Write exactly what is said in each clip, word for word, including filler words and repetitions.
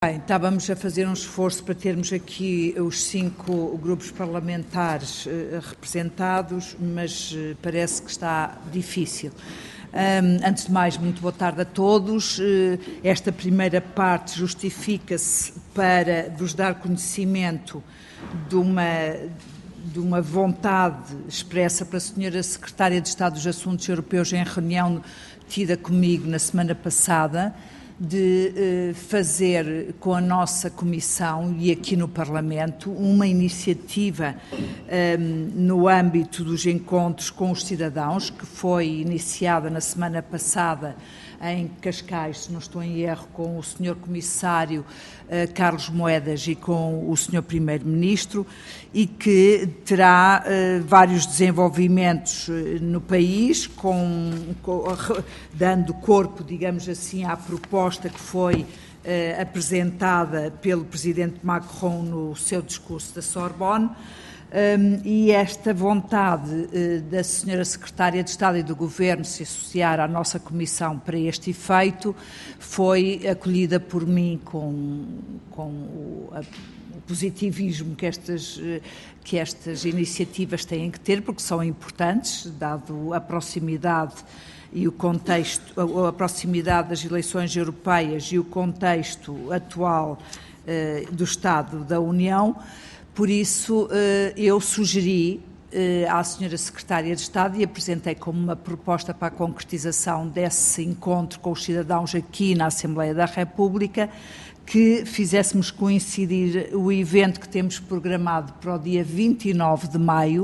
Bem, estávamos a fazer um esforço para termos aqui os cinco grupos parlamentares eh, representados, mas eh, parece que está difícil. Um, antes de mais, muito boa tarde a todos. Uh, esta primeira parte justifica-se para vos dar conhecimento de uma, de uma vontade expressa pela senhora Secretária de Estado dos Assuntos Europeus em reunião tida comigo na semana passada, de eh, fazer com a nossa Comissão e aqui no Parlamento uma iniciativa eh, no âmbito dos encontros com os cidadãos, que foi iniciada na semana passada em Cascais, se não estou em erro, com o senhor Comissário eh, Carlos Moedas e com o senhor Primeiro-Ministro, e que terá eh, vários desenvolvimentos eh, no país, com, com, dando corpo, digamos assim, à proposta que foi eh, apresentada pelo Presidente Macron no seu discurso da Sorbonne. Um, e esta vontade uh, da senhora Secretária de Estado e do Governo se associar à nossa Comissão para este efeito foi acolhida por mim com, com o, a, o positivismo que estas, uh, que estas iniciativas têm que ter, porque são importantes, dado a proximidade e o contexto, a, a proximidade das eleições europeias e o contexto atual uh, do Estado da União. Por isso, eu sugeri à senhora Secretária de Estado e apresentei como uma proposta para a concretização desse encontro com os cidadãos aqui na Assembleia da República, que fizéssemos coincidir o evento que temos programado para o dia vinte e nove de maio,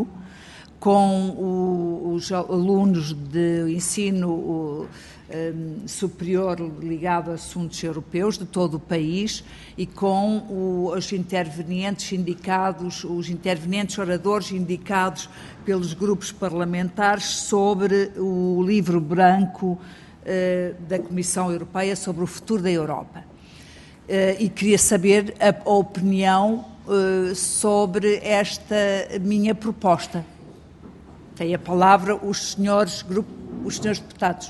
com o, os alunos de ensino o, um, superior ligado a assuntos europeus de todo o país e com o, os intervenientes indicados, os intervenientes oradores indicados pelos grupos parlamentares sobre o livro branco uh, da Comissão Europeia sobre o futuro da Europa. Uh, e queria saber a, a opinião uh, sobre esta minha proposta. Tem a palavra os senhores, grupo, os senhores deputados.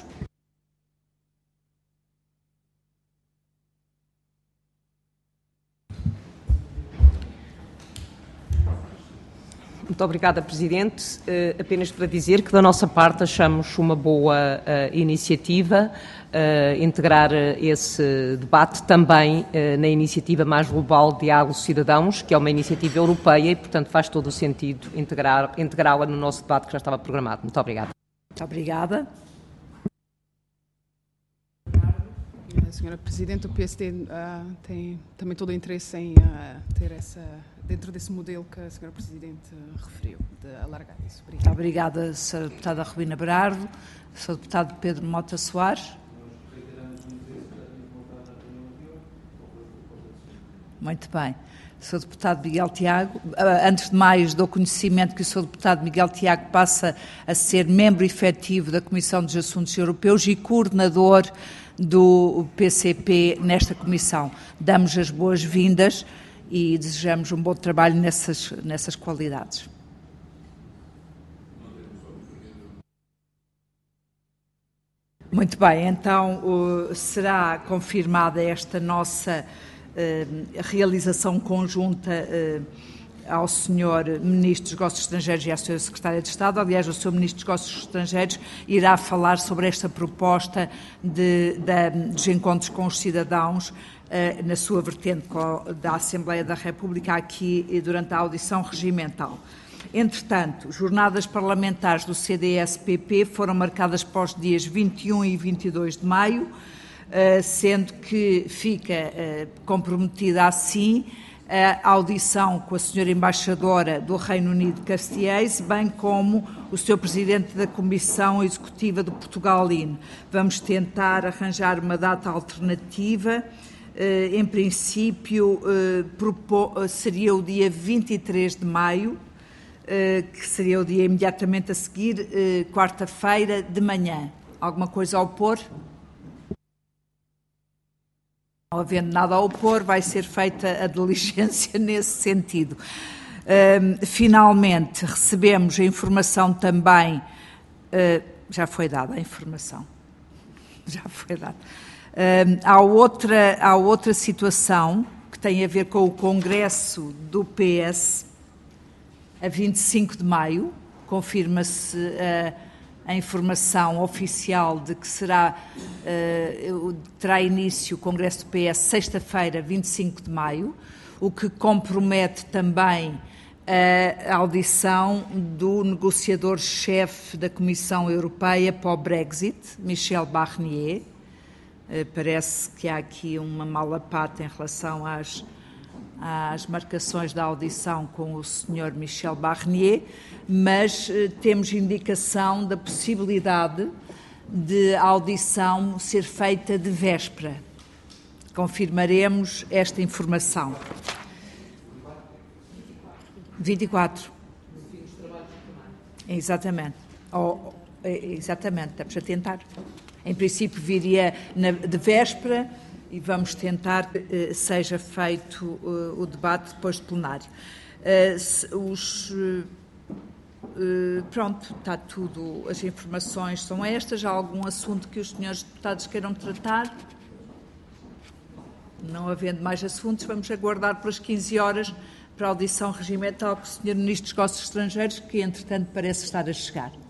Muito obrigada, Presidente. Uh, apenas para dizer que, da nossa parte, achamos uma boa uh, iniciativa uh, integrar esse debate também uh, na iniciativa mais global Diálogo Cidadãos, que é uma iniciativa europeia e, portanto, faz todo o sentido integrar, integrá-la no nosso debate que já estava programado. Muito obrigada. Muito obrigada. Senhora Presidente, o P S D uh, tem também todo o interesse em uh, ter essa, dentro desse modelo que a Senhora Presidente uh, referiu, de alargar isso. Obrigada. Muito obrigada, senhora Deputada Rubina Berardo. senhor Deputado Pedro Mota Soares. Muito bem. senhor Deputado Miguel Tiago, antes de mais dou conhecimento que o senhor Deputado Miguel Tiago passa a ser membro efetivo da Comissão dos Assuntos Europeus e coordenador do P C P nesta Comissão. Damos as boas-vindas e desejamos um bom trabalho nessas, nessas qualidades. Muito bem, então uh, será confirmada esta nossa uh, realização conjunta uh, ao senhor Ministro dos Negócios Estrangeiros e à senhora Secretária de Estado. Aliás, o senhor Ministro dos Negócios Estrangeiros irá falar sobre esta proposta de, de, dos encontros com os cidadãos uh, na sua vertente da Assembleia da República aqui durante a audição regimental. Entretanto, jornadas parlamentares do C D S P P foram marcadas para os dias vinte e um e vinte e dois de maio, uh, sendo que fica uh, comprometida assim a audição com a senhora Embaixadora do Reino Unido Castièse, bem como o senhor Presidente da Comissão Executiva do Portugal I N. Vamos tentar arranjar uma data alternativa. Em princípio, seria o dia vinte e três de maio, que seria o dia imediatamente a seguir, quarta-feira de manhã. Alguma coisa a opor? Não havendo nada a opor, vai ser feita a diligência nesse sentido. Uh, finalmente, recebemos a informação também, uh, já foi dada a informação, já foi dada, Há outra, há outra situação que tem a ver com o Congresso do P S, a vinte e cinco de maio, confirma-se a, a informação oficial de que será, uh, terá início o Congresso do P S sexta-feira, vinte e cinco de maio, o que compromete também a audição do negociador-chefe da Comissão Europeia para o Brexit, Michel Barnier. Uh, parece que há aqui uma mala-pata em relação às às marcações da audição com o senhor Michel Barnier, mas eh, temos indicação da possibilidade de a audição ser feita de véspera. Confirmaremos esta informação. vinte e quatro. Exatamente. Oh, exatamente, estamos a tentar. Em princípio viria na, de véspera, e vamos tentar que uh, seja feito uh, o debate depois de plenário. Uh, se, os, uh, uh, pronto, está tudo, as informações são estas. Há algum assunto que os senhores deputados queiram tratar? Não havendo mais assuntos, vamos aguardar pelas quinze horas para a audição regimental com o senhor Ministro dos Negócios Estrangeiros, que entretanto parece estar a chegar.